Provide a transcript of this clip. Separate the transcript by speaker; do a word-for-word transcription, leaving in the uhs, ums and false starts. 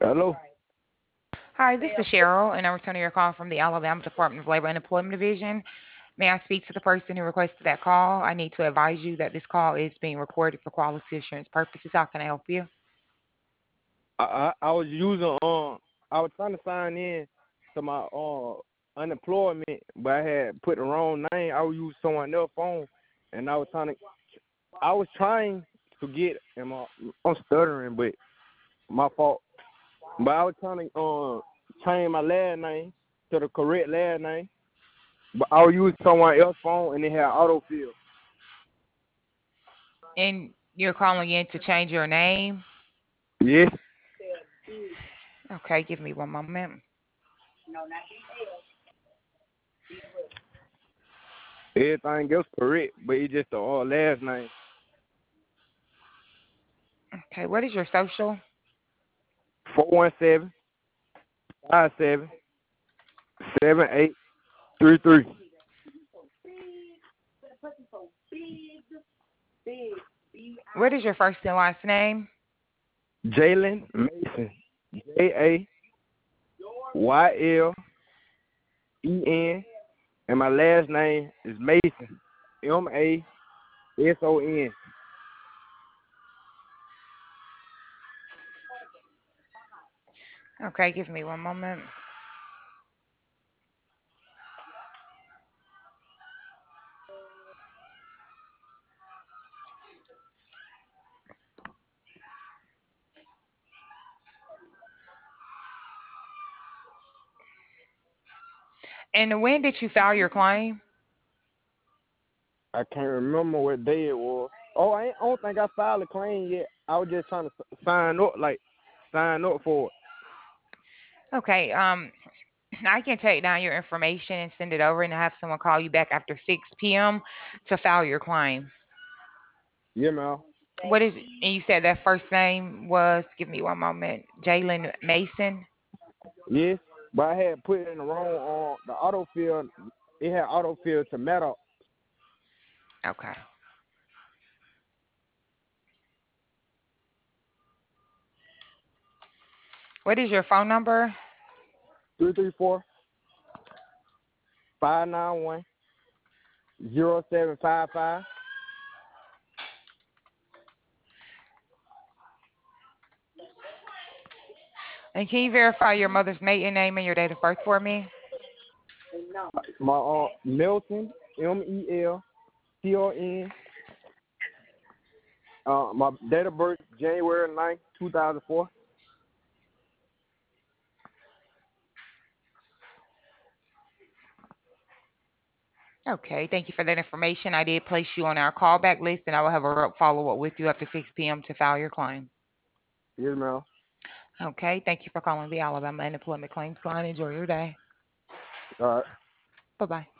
Speaker 1: Hello.
Speaker 2: Hi, this is Cheryl, and I'm returning your call from the Alabama Department of Labor and Employment Division. May I speak to the person who requested that call? I need to advise you that this call is being recorded for quality assurance purposes. How can I help you?
Speaker 1: I, I I was using um I was trying to sign in to my uh unemployment, but I had put the wrong name. I was using someone else's phone, and I was trying to I was trying to get and my I'm stuttering, but my fault. But I was trying to uh change my last name to the correct last name, but I was using someone else's phone and it had autofill.
Speaker 2: And you're calling in to change your name?
Speaker 1: Yes,
Speaker 2: Okay, give me one moment.
Speaker 1: everything else correct, but it's just the uh, last name.
Speaker 2: Okay, what is your social?
Speaker 1: Four one seven five seven seven eight three three.
Speaker 2: What is your first and last name?
Speaker 1: Jalen Mason. J A Y L E N. And my last name is Mason. M A S O N.
Speaker 2: Okay, give me one moment. And when did you file your claim?
Speaker 1: I can't remember what day it was. Oh, I, ain't, I don't think I filed a claim yet. I was just trying to s- sign up, like, sign up for it.
Speaker 2: Okay, um, I can take down your information and send it over and have someone call you back after six p m to file your claim.
Speaker 1: Yeah, man.
Speaker 2: What is, and you said that first name was, give me one moment, Jalen Mason?
Speaker 1: Yes, but I had put it in the wrong, uh, the autofill, it had autofill to matter.
Speaker 2: Okay. What is your phone number?
Speaker 1: three three four five nine one zero seven five five.
Speaker 2: And can you verify your mother's maiden name and your date of birth for me?
Speaker 1: My uh, Milton, M E L T O N. Uh, my date of birth, January ninth, two thousand four.
Speaker 2: Okay, thank you for that information. I did place you on our callback list, and I will have a rep follow up with you after six p m to file your claim.
Speaker 1: Yes, ma'am.
Speaker 2: Okay, thank you for calling the Alabama Unemployment Claims Line. Enjoy your day.
Speaker 1: All right.
Speaker 2: Bye bye.